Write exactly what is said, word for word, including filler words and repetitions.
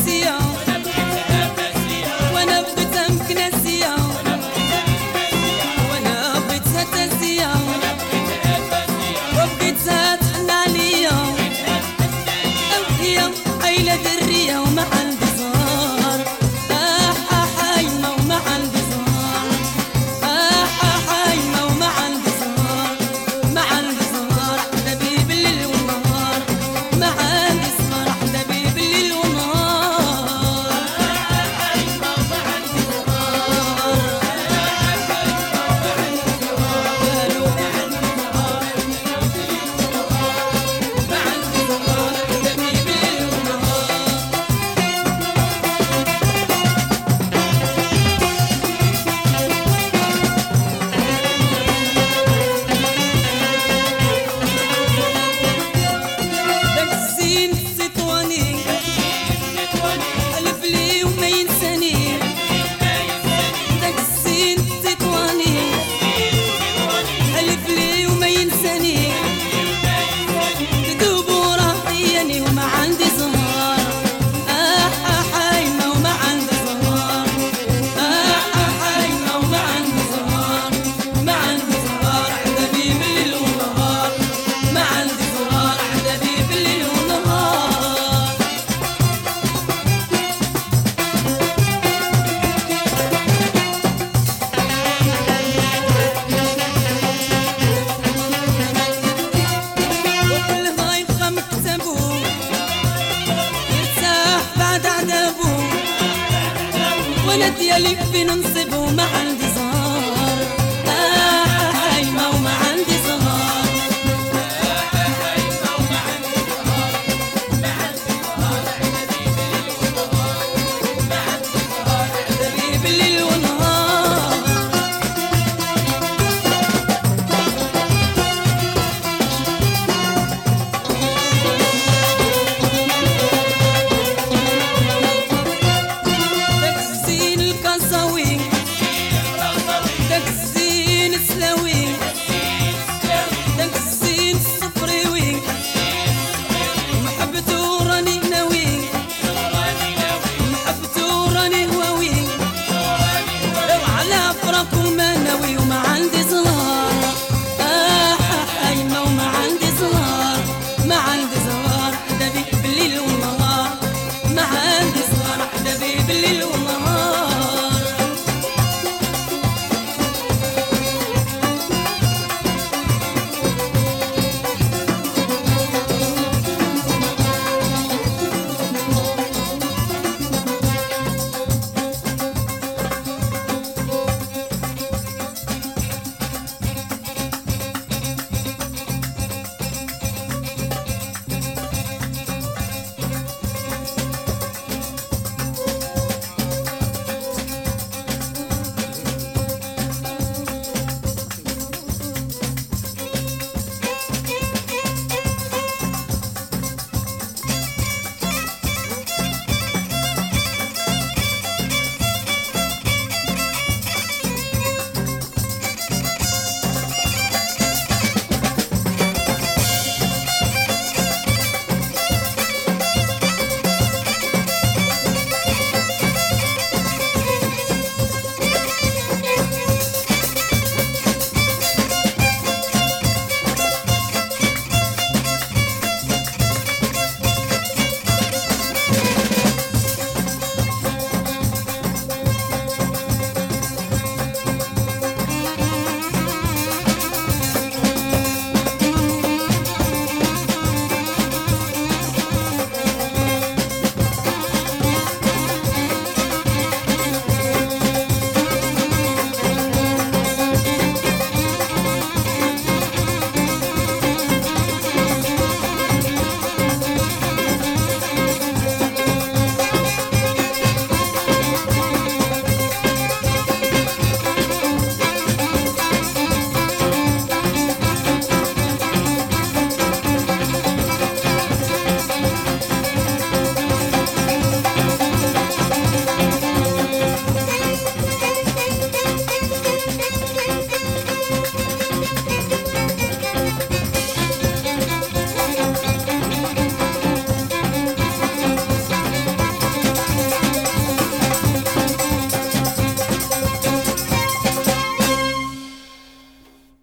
فاسية وانا بغيتها مكناسية وانا بغيتها تاسية وبغيتها تحن عليا وهي عيلة درية وما عندي زهر آه آه حايمة وما عندي زهر آه آه حايمة وما عندي زهر ما عندي زهر حبيبي بالليل والنهار ما عندي زهر حبيبي بالليل والنهار حايمة وما عندي زهر قالوا ما عندي زهر ما عندي زهر حبيبي بالليل والنهار داك الزين السطواني حلف لي وما ينساني داك الزين السطواني حلف لي وما ينساني تدوب وراحياني وما عندي زهر آه آه حايمة وما عندي زهر آه آه حايمة وما عندي زهر ما عندي زهر حبيبي بالليل والنهار ما عندي زهر حبيبي بالليل والنهار وكلها يبقى مكتبو يرتاح بعد عذابو وانا ديالي فين نصيبو ما عندي